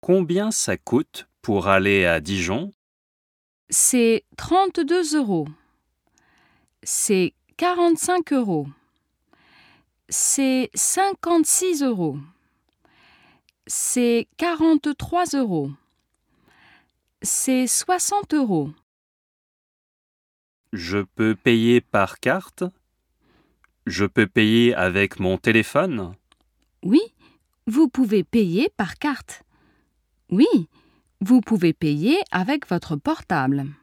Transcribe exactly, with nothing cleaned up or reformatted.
Combien ça coûte pour aller à Dijon? C'est trente-deux euros. C'est quarante-cinq euros. C'est cinquante-six euros. C'est quarante-trois euros. C'est soixante euros. Je peux payer par carte? Je peux payer avec mon téléphone? Oui, vous pouvez payer par carte. Oui, vous pouvez payer avec votre portable.